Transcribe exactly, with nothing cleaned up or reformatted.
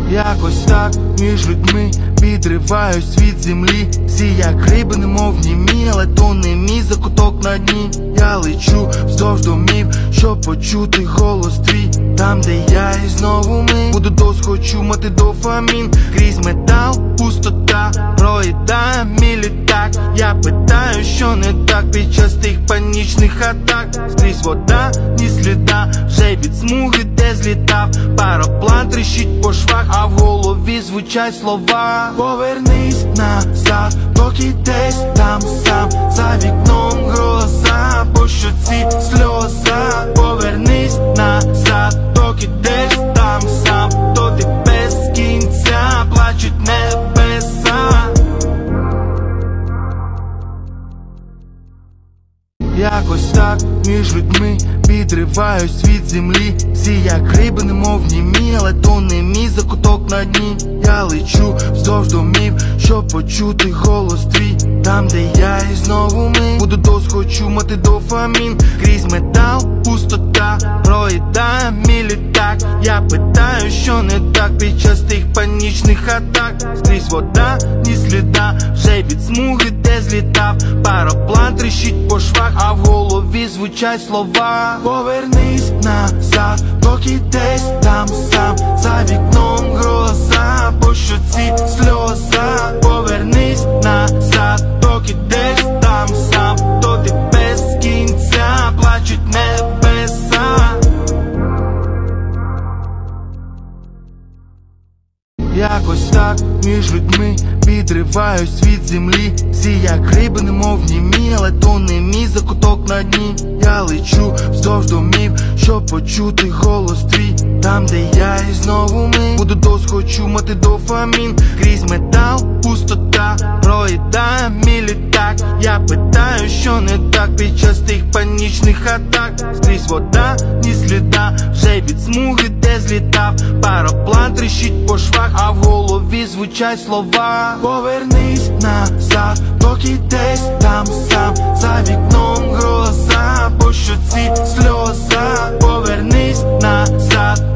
Якось так між людьми відриваюсь від землі. Всі як риби, немов німі, але то не мій закуток на дні. Я лечу вздовж домів, щоб почути голос твій. Там, де я і знову ми. Буду досхочу мати дофамін. Крізь метал, пустота проїдає мій літак. Я питаю, що не так під час тих панічних атак. Скрізь вода, ні сліда, вже від смуги де злітав. Пароплан тріщить по швах, а в голові звучать слова: повернись назад, доки десь там сам. За вікном гроза, по щоці сльоза. Повернись назад, доки десь там сам. То ти без кінця, плачуть небеса. Якось так між людьми відриваюсь від землі. Всі як риби, немов німі, але то не мій закуток на дні. Я лечу вздовж домів, щоб почути голос твій. Там, де я і знову ми. Буду досхочу мати дофамін. Крізь метал, пустота проїдає мій літак. Я питаю, що не так під час тих панічних атак. Скрізь вода, ні сліда, вже від смуги де злітав. Пароплан тріщить по швах, а в голові звучать слова: повернись назад, доки десь там сам. За вікном гроза, по щоці сльоза. Повернись назад, доки десь там сам. То ти без кінця, плачуть небеса. Якось так між людьми відриваюсь від землі. Всі як риби, немов німі, але то не мій закуток на дні. Я лечу вздовж домів, щоб почути голос твій. Там, де я і знову ми. Буду досхочу мати дофамін. Крізь метал, пустота проїдає мій літак. Я питаю, що не так під час тих панічних атак. Скрізь вода, ні сліда, вже від смуги де злітав. Пароплан тріщить по швах, а в голові звучать слова: повернись назад, доки десь там сам. За вікном гроза, по щоці сльоза. Повернись назад,